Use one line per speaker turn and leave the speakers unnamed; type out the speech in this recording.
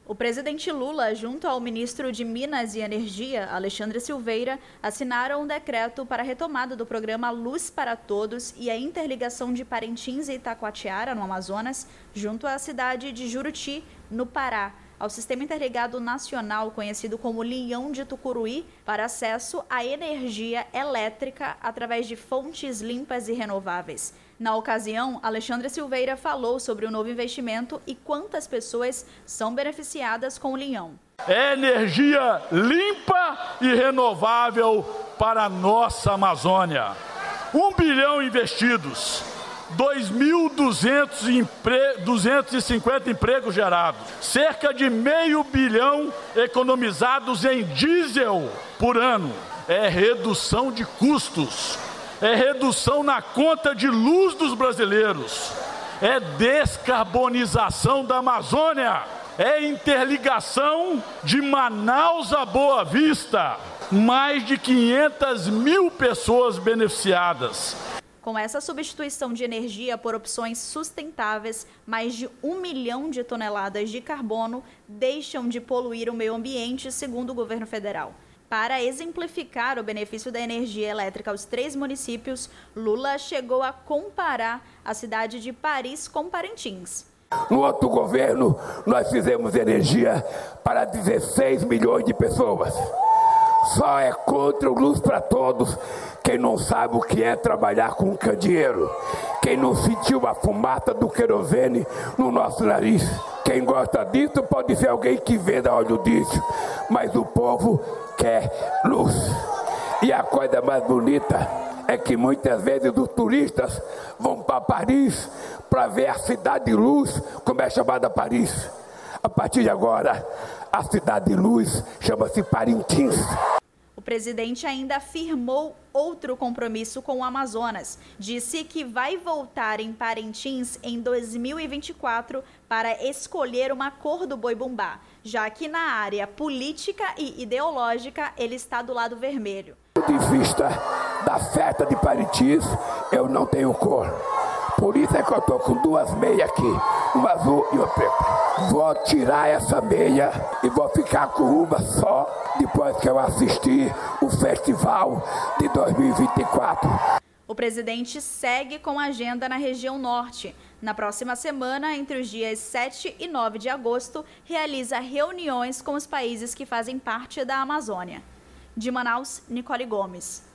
O presidente Lula, junto ao ministro de Minas e Energia, Alexandre Silveira, assinaram um decreto para a retomada do programa Luz para Todos e a interligação de Parintins e Itacoatiara, no Amazonas, junto à cidade de Juruti, no Pará, ao Sistema Interligado Nacional, conhecido como Linhão de Tucuruí, para acesso à energia elétrica através de fontes limpas e renováveis. Na ocasião, Alexandre Silveira falou sobre o novo investimento e quantas pessoas são beneficiadas com o Linhão.
É energia limpa e renovável para a nossa Amazônia. 1 bilhão investidos. 2.250 empregos gerados, cerca de R$500 milhão economizados em diesel por ano. É redução de custos, é redução na conta de luz dos brasileiros, é descarbonização da Amazônia, é interligação de Manaus a Boa Vista, mais de 500 mil pessoas beneficiadas.
Com essa substituição de energia por opções sustentáveis, mais de 1 milhão de toneladas de carbono deixam de poluir o meio ambiente, segundo o governo federal. Para exemplificar o benefício da energia elétrica aos 3 municípios, Lula chegou a comparar a cidade de Paris com Parintins.
No outro governo, nós fizemos energia para 16 milhões de pessoas. Só é contra o Luz para Todos quem não sabe o que é trabalhar com candeeiro, quem não sentiu a fumaça do querosene no nosso nariz. Quem gosta disso pode ser alguém que venda óleo diesel, mas o povo quer luz. E a coisa mais bonita é que muitas vezes os turistas vão para Paris para ver a cidade de luz, como é chamada Paris. A partir de agora, a cidade de luz chama-se Parintins.
O presidente ainda afirmou outro compromisso com o Amazonas. Disse que vai voltar em Parintins em 2024 para escolher uma cor do boi-bumbá, já que na área política e ideológica ele está do lado vermelho.
De vista da festa de Parintins, eu não tenho cor. Por isso é que eu estou com 2 meias aqui, uma azul e uma preta. Vou tirar essa meia e vou ficar com uma só depois que eu assistir o festival de 2024.
O presidente segue com a agenda na região norte. Na próxima semana, entre os dias 7 e 9 de agosto, realiza reuniões com os países que fazem parte da Amazônia. De Manaus, Nicole Gomes.